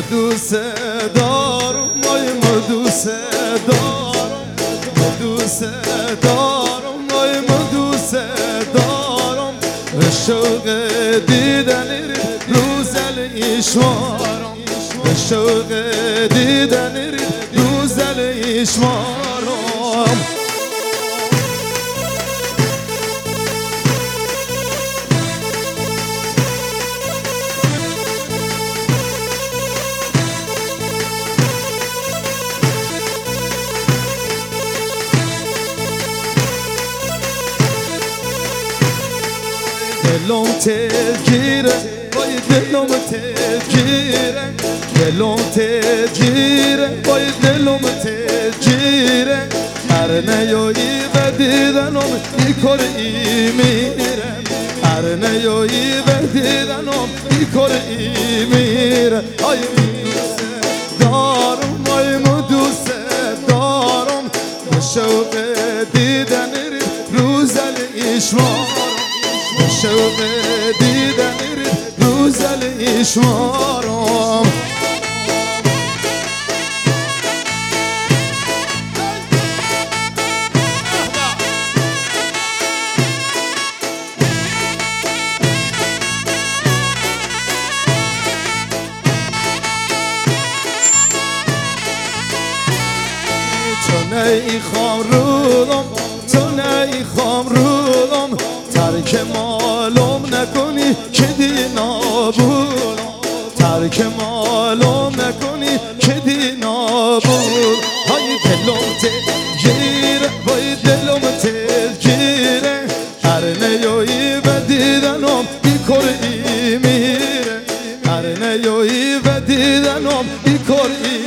دوست دارم وای ما دوست دارم دوست دارم وای ما دوست دارم شوق دیدن روزل ایشوارم شوق دیدن روزل ایشوارم دلم تگیره وای دلم تگیره دلم تگیره وای دلم تگیره هر نیایی و دیدنم بیکار میره هر نیایی و دیدنم بیکار میره آی دوست دارم وای ما دوست دارم شوق دیدن روزل ایشوارم شوق دیدن روزل ایشوارم تو نیخوام رودم تو نیخوام رودم ترک مالم نکنی که دی نابودم ترک مالم نکنی که دی نابود های دلم تگیره وای دلم تگیره هر نیایی و دیدنم بیکار میره هر نیایی و دیدنم بیکار